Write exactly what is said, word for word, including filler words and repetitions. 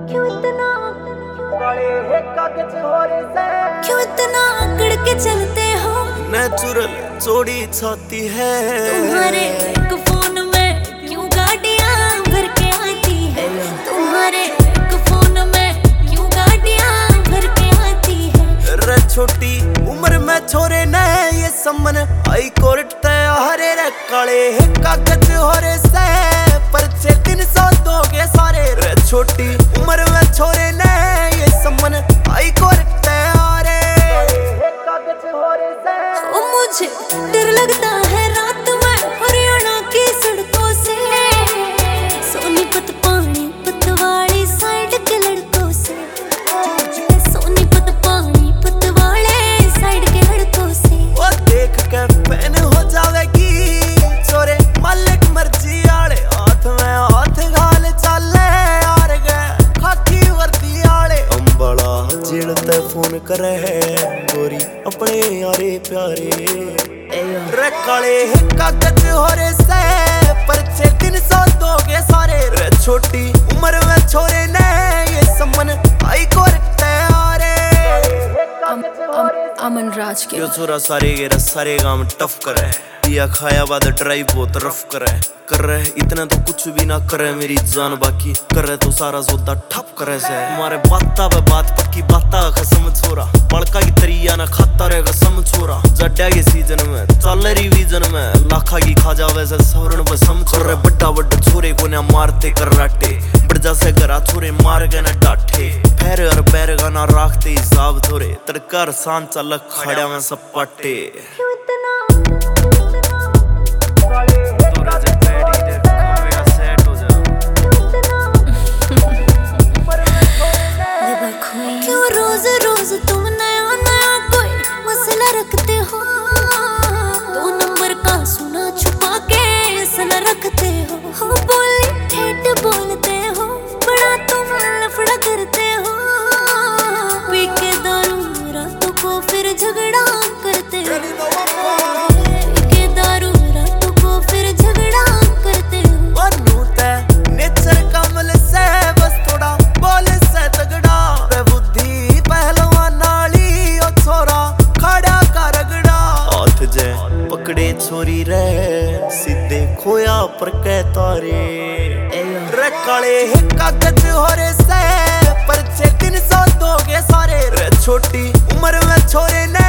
क्यों इतना काले है कागज हो रे से क्यों इतना अकड़ के चलते हो? नेचुरल चौड़ी छाती है तुम्हारे एक फोन में क्यों गाड़ियां भर के आती है? तुम्हारे एक फोन में क्यों गाड़ियां भर के आती है? रे छोटी उम्र में छोरे ने ये समन हाई कोर्ट तैयार रे काले है कागज हो रे से परचे तीन सौ दोगे सारे रे छोटी उम्र में छोरे ने ये समन हाई कोर्ट तैयार है कागज हो रे से ओ मुझे डर लगता है रात में हरियाणा की सड़कों से, सोनीपत पानीपत वाली साइड के लड़कों से, सोनीपत पानीपत वाले साइड के लड़कों से। ओ देख के फैन हो जावेगी छोरे मालिक मर्जी आले हाथ में हाथ घाल चले यार गए खाकी वर्दी आले अंबड़ा जिलते फोन करे गोरी अपने यारे प्यारे रे काले है कागज हो रे से परचे तीन सौ दोगे सारे रे छोटी उम्र में छोरे ने ये समन आई कोर्ट तैयार अमन राज के यो छोरा सारे गेरा सारे गांव टफ करे दिया खाया बाद ड्राइव बहुत रफ करे कर रहे इतना तो कुछ भी ना करे मेरी जान बाकी कर रहे तो सारा सौदा ठप करे से हमारे बाता पे बात पक्की बाता कसम छोरा बड़का की तरिया ना खाता रहे कसम छोरा जड्डा के सीजन में चल रिवीजन में लाखा की खा जावे से सवरण पे सम कर रहे बड्डा बड्डा छोरे को ना मारते कर राटे बड़जा से गरा छोरे मार गए ना डाठे पैर और पैर का ना राखते हिसाब छोरे तरकार सान चल खड़ा में सपाटे क्यों इतना काले है कागज हो रे से सेट हो जा उम्र में छोरे ने क्यों रोज रोज तुम नया नया कोई मसला रखते हो? दो नंबर का सुना छुपा के सना रखते हो, हो बोली ठेठ बोलते हो, बड़ा तुम लफड़ा करते हो, पी के दारू रातों को फिर झगड़ा करते हो, पी के दारू रातों को फिर झगड़ा करते हो। और नूते नेचर कमल से बस थोड़ा बोल से तगड़ा पे बुद्धि पहलवान नाली ओ छोरा खड़ा का रगड़ा हाथ जे पकड़े छोरी रे सीधे खोया पर के तारे रे काले है कागज हो रे से परचे तीन सौ दोगे सारे रे छोटी उम्र में छोरे ने